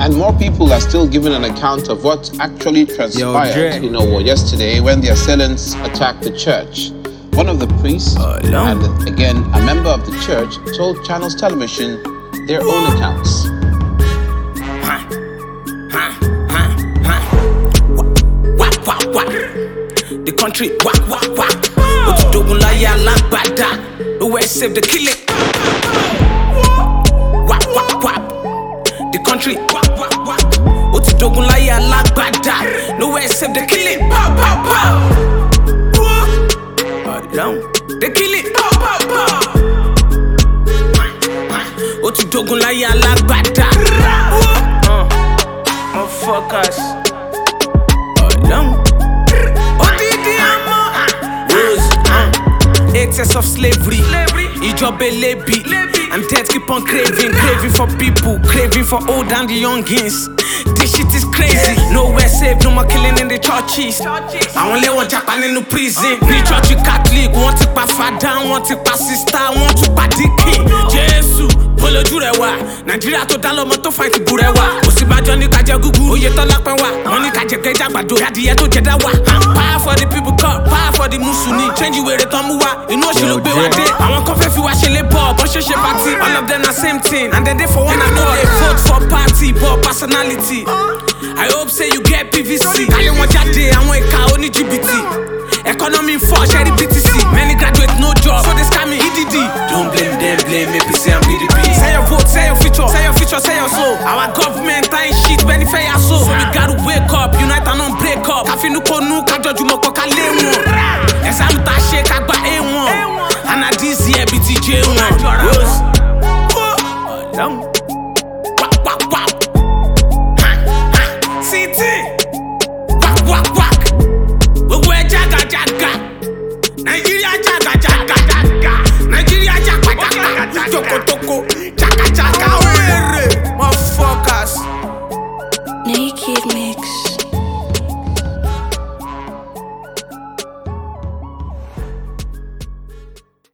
And more people are still giving an account of what actually transpired, yesterday when the assailants attacked the church. One of the priests, and again a member of the church, told Channels Television their own accounts. The country, what you doing like ya like bada? The West save the killing. The country, what you doing like ya like bada? The West save the killing. The killing. What you doing like ya like bada? Motherfuckers. Excess of slavery, Ijobe lebi, and death keep on craving for people, craving for old and the youngins. This shit is crazy. Nowhere safe, no more killing in the churches. I only want Japan in the prison. Be church Catholic, want to pass father, want to pass sister, want to pass the king. Jesus. Polo jurewa, Nigeria to dalo moto fight burewa. Osibajo ni kaje gugu, oye to lapenwa. Money kaje geja gbado, yadiye to jedawa. Power for the people, power for the musuni. Change where they tomuwa, you know she look be wade. I want coffee fi wa shele ball, but she party. All of them are same thing, and then they for one another. They vote for party, but personality. I hope say you get PVC. I want jade, I want car, only GBT. Economy for Sherry BTC. Many graduate, no job, so they scam me EDD. Don't blame them, blame me, PC and PDP. Say your vote, say your future, say your soul. Our government